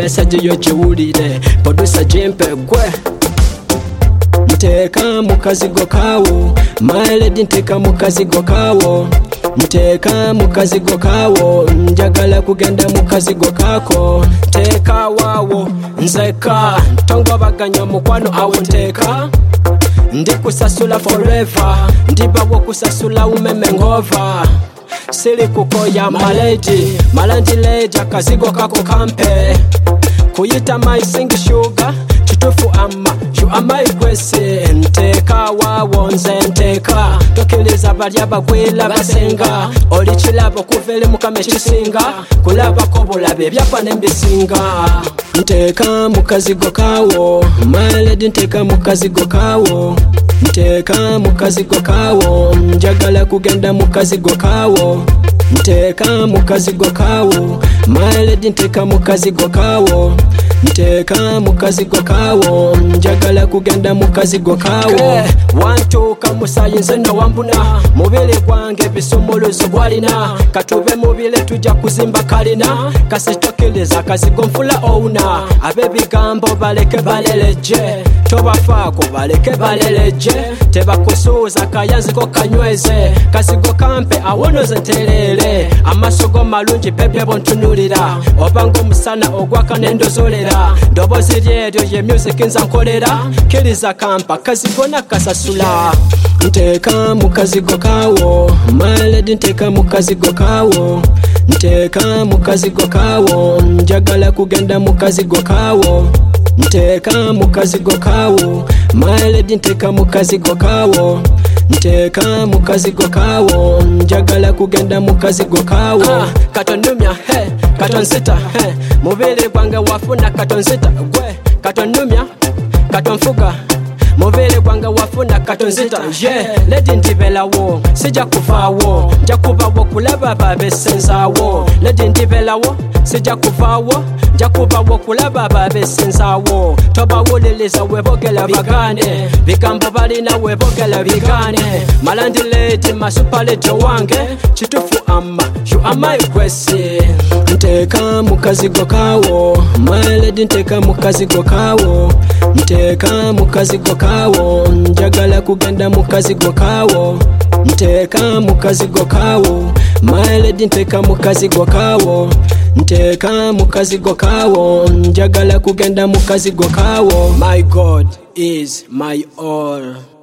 message yo chiwulire producer Jempe gwe nteka mukazigo kawo my lady nteka mukazigo kawo nteka mukazigo kawo njagala kugenda mukazigo kako nteka wawo nzeka tongo baganya mukwano awo nteka ndi kusasula forever ndibawo kusasula umeme ngova sili kukoya malady lady akazigo kako kampe kuyita my sing sugar chitufu you are my kwese nteka wawo nze nteka tokiliza balya bagwila basenga oli chilabo kuvele mukame chisinga kulaba ko bulabe byapa nembisinga nteka mukazigo kawo my lady nteka mukazigo kawo nteka mukazigo kawo njagala kugenda mukazigo kawo nteka mukazigo kawo my lady nteka mukazigo kawo nteka mukazigo kawo njagala kugenda mukazigo kawo wantuka musayinze no wambuna mubili gwange bisumuluzo gwalina katube mubile tujja kuzimba kalina kasitokiliza kazigo mfula ouna abebigambo baleke baleleje tobafaako baleke baleleje tebakusuuza kayanziko kanyweze kazigo kampe awonoze nterere amasogo malungi bebye bontunulira obanga omusana ogwaka nendozolera ndobozi lyeryo ye music nza nkolera kiriza kampa kazigo nakasasula nteka mukazigo kawo my lady nteka mukazigo kawo nteka mukazigo kawo njagala kugenda mukazigo kawo nteka mukazigo kawo my lady nteka mukazigo kawo nteka mukazigo kawo njagala kugenda mukazigo kawo katonumya katonsita mubili gwange wafuna katonsita gwe katonumya katonfuga mubili gwange wafuna katonzita lady ndibelawo sija kuvawo njakubawo kulaba babesenzawo lady ndibelawo sija kuvawo njakubawo kulaba babesenzawo tobawuliliza webogela bagane bigambo balina webogela bigane malandi lady masupalete wange chitufu you are my kwesi nteka mukazigo kawo my lady nteka mukazigo kawo nteka mukazigo kawo njagala kugenda mukazigo kawo nteka mukazigo kawo my lady nteka mukazigo kawo nteka mukazigo kawo njagala kugenda mukazigo kawo my God is my all.